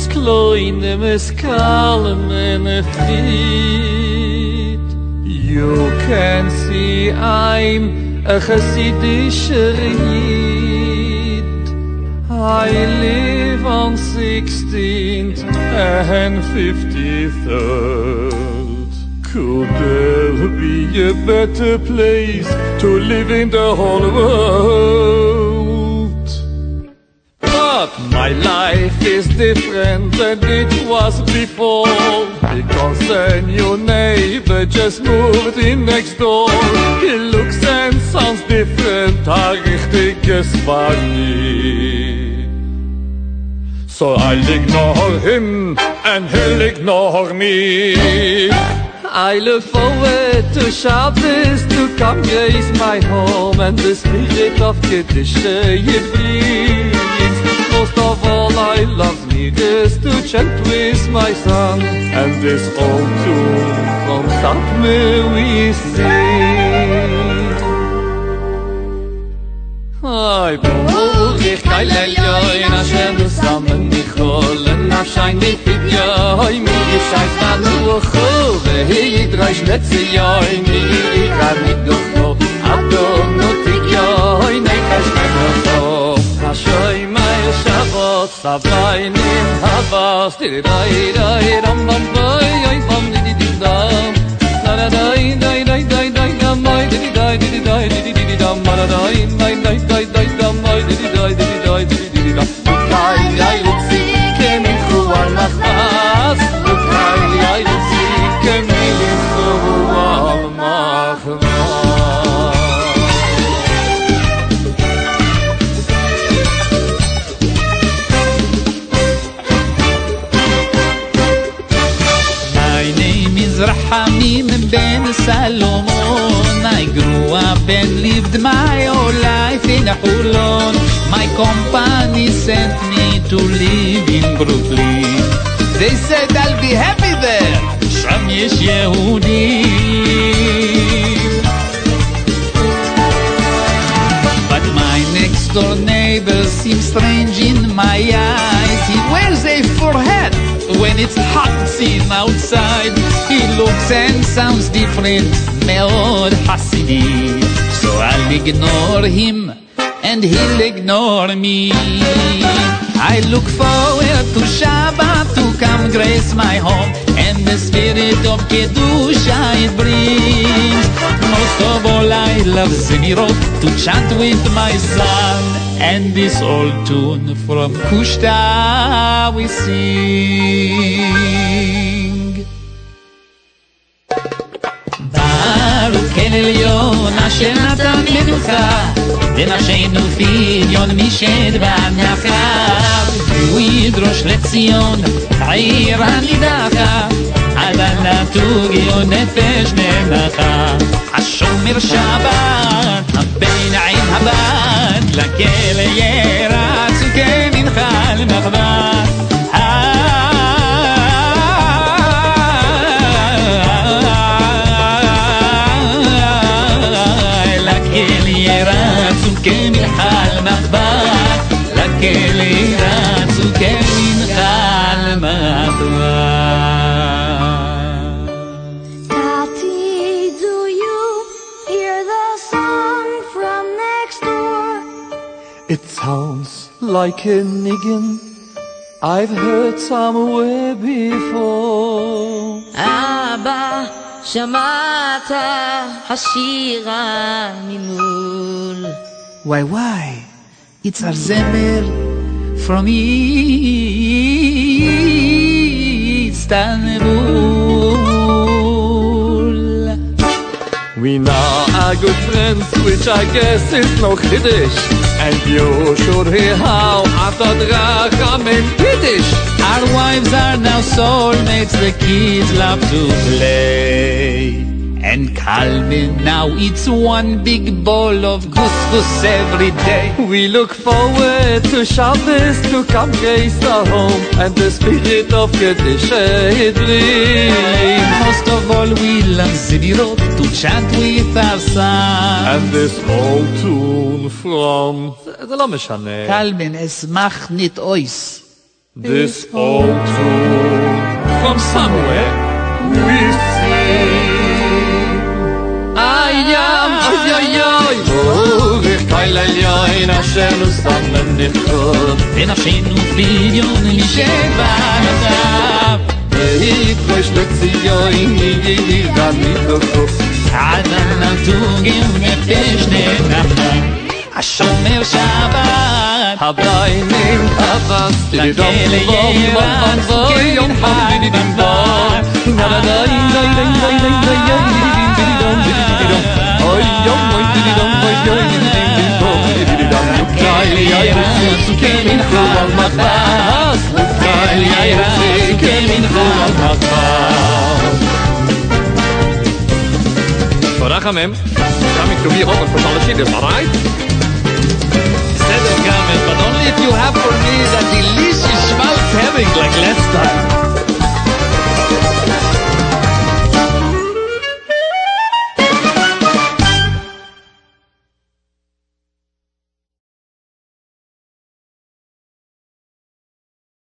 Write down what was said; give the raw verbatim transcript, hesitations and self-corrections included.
is kleine meskalmen feet. You can see I'm a Hasidish Yid. I live on sixteenth and fifty-third. Could there be a better place to live in the whole world? But my life is different than it was before, because a new neighbor just moved in next door. He looks and sounds different, a richtiges Vani. So I'll ignore him and he'll ignore me. I look forward to Shabbos to come grace my home, and the spirit of Kiddush it brings. Most of all I love needest to chant with my son, and this old tune from Satmar we sing. Ay, Baruch ich teile Yoin Hashem zusammen Nicholen Nafshain Nifid Yoin Mi Yishayz Nanucho Vehi Yidrosh Netzi Yoin Mi Yikar Niducho Adon Nutik Yoin Eikash Nenucho Hashoy Meil Shabbat Savaynim Havas Tiridai Dai Ram Bam Boy Yoy Bam Didi Dim Dam Dai Dai Dai Dai Dai Dai Dam Dai Didi Dai Didi Dai Didi Didi Dam Dai Dai Dai Dai Dai Dai Dam Dai Didi Dai Didi Dai Didi Didi Dam Lukai Yai Lutzi Kemin Chuar Machmas Lukai Yai Lutzi Kemin Chuar Machmas. My name is Rahamim Ben Salomon. I grew up and lived my whole life in Holon. My company sent me to live in Brooklyn. They said I'll be happy there. Sham yesh Yehudim. But my next door neighbor seems strange in my eyes. He wears a fur hat when it's hot seen outside. He looks and sounds different, מאוד Hasidi. So I'll ignore him and he'll ignore me. I look forward to Shabbat to come grace my home, and the spirit of Kedusha it brings. Most of all I love Zemirot to chant with my son, and this old tune from Kushta we sing. Baruch El Elyon Asher Natan Menucha לנפשנו פדיון משד בהנחה, והוא ידרוש לציון העיר הנידחה, עד הנתוגיון נפש נמחה. השומר שבת הבן עם הבת לכלא ירץ וכמנחל מחבת. כמנחל מחבת, לכלא רצו כמנחל מחבת. Tati, do you hear the song from next door? It sounds like a niggin I've heard somewhere before. Abba, שמעת השירה ממול. Why, why? It's our Zemer from Istanbul. We now are good friends, which I guess is no Kiddush, and you should hear how after Dracham in Kiddush. Our wives are now soulmates, the kids love to play. And Calvin now eats one big bowl of couscous every day. We look forward to Shabbos to come grace our home, and the spirit of Kiddush it brings. Most of all we love Zemirot to chant with our son, and this old tune from the Lameshane. Calvin es mach nit ois. this old tune from somewhere we sing. Ay, ay, ay, ay, oh, ich keile lein, asher nu sammen dich gut. ונפשנו פדיון משבעתה Ich möchte sie ja in die Liga mit der Kopf. עדן נתוגים מפשני נחם השומר שבת Hableinen Havas, die Dom, Bom, Bom, Bom, Yom, Bom, Didi, Dim, Bom. Na, na, na, na, na, na, na, na, na, Didi, Dom, Didi, Didi, Dom. Oy, Yom, oy, Didi, Dom, oy, oy, Didi, Didi, Dom, Didi, Dom. Lukali, ay, Rusi, kemin, Chulal, Machbas. Lukali, ay, Rusi, kemin, Chulal, Machbas. Barachamem, coming to be open for Malachidis, all right? Instead of garment, but only if you have for me that delicious schmaltz herring like last time.